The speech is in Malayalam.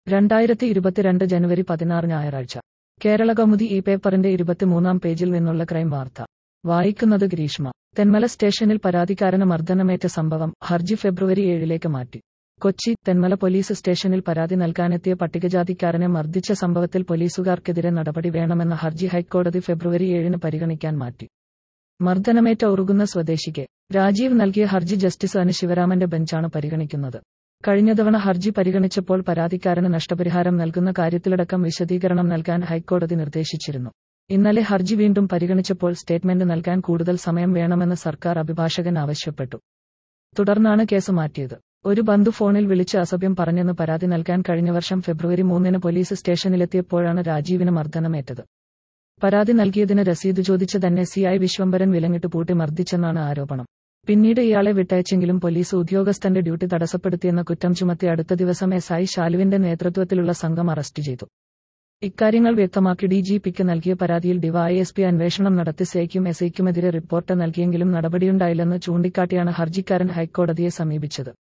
2022 ജനുവരി 16 ഞായറാഴ്ച കേരളകൗമുദി ഈ പേപ്പറിന്റെ 23-ാം പേജിൽ നിന്നുള്ള ക്രൈം വാർത്ത വായിക്കുന്നത് ഗ്രീഷ്മ. തെന്മല സ്റ്റേഷനിൽ പരാതിക്കാരന് മർദ്ദനമേറ്റ സംഭവം ഹർജി ഫെബ്രുവരി 7-ലേക്ക് മാറ്റി. കൊച്ചി. തെന്മല പോലീസ് സ്റ്റേഷനിൽ പരാതി നൽകാനെത്തിയ പട്ടികജാതിക്കാരനെ മർദ്ദിച്ച സംഭവത്തിൽ പോലീസുകാർക്കെതിരെ നടപടി വേണമെന്ന ഹർജി ഹൈക്കോടതി ഫെബ്രുവരി 7-ന് പരിഗണിക്കാൻ മാറ്റി. മർദ്ദനമേറ്റ ഉറുകുന്ന സ്വദേശി കെ. രാജീവ് നൽകിയ ഹർജി ജസ്റ്റിസ് അനു ശിവരാമന്റെ ബെഞ്ചാണ് പരിഗണിക്കുന്നത്. കഴിഞ്ഞ തവണ ഹർജി പരിഗണിച്ചപ്പോൾ പരാതിക്കാരന് നഷ്ടപരിഹാരം നൽകുന്ന കാര്യത്തിലടക്കം വിശദീകരണം നൽകാൻ ഹൈക്കോടതി നിർദ്ദേശിച്ചിരുന്നു. ഇന്നലെ ഹർജി വീണ്ടും പരിഗണിച്ചപ്പോൾ സ്റ്റേറ്റ്മെന്റ് നൽകാൻ കൂടുതൽ സമയം വേണമെന്ന് സർക്കാർ അഭിഭാഷകൻ ആവശ്യപ്പെട്ടു. തുടർന്നാണ് കേസ് മാറ്റിയത്. ഒരു ബന്ധു ഫോണിൽ വിളിച്ച് അസഭ്യം പറഞ്ഞെന്ന് പരാതി നൽകാൻ കഴിഞ്ഞ വർഷം ഫെബ്രുവരി 3-ന് പോലീസ് സ്റ്റേഷനിലെത്തിയപ്പോഴാണ് രാജീവിന് മർദ്ദനമേറ്റത്. പരാതി നൽകിയതിന് രസീത് ചോദിച്ച് തന്നെ CI വിശ്വംഭരൻ വിലങ്ങിട്ട് പൂട്ടി മർദ്ദിച്ചെന്നാണ് ആരോപണം. പിന്നീട് ഇയാളെ വിട്ടയച്ചെങ്കിലും പോലീസ് ഉദ്യോഗസ്ഥന്റെ ഡ്യൂട്ടി തടസ്സപ്പെടുത്തിയെന്ന കുറ്റം ചുമത്തി അടുത്ത ദിവസം SI ശാലുവിന്റെ നേതൃത്വത്തിലുള്ള സംഘം അറസ്റ്റ് ചെയ്തു. ഇക്കാര്യങ്ങൾ വ്യക്തമാക്കി DGPക്ക് നൽകിയ പരാതിയിൽ DYSP അന്വേഷണം നടത്തി CIക്കും SIക്കുമെതിരെ റിപ്പോർട്ട് നൽകിയെങ്കിലും നടപടിയുണ്ടായില്ലെന്ന് ചൂണ്ടിക്കാട്ടിയാണ് ഹർജിക്കാരൻ ഹൈക്കോടതിയെ സമീപിച്ചത്.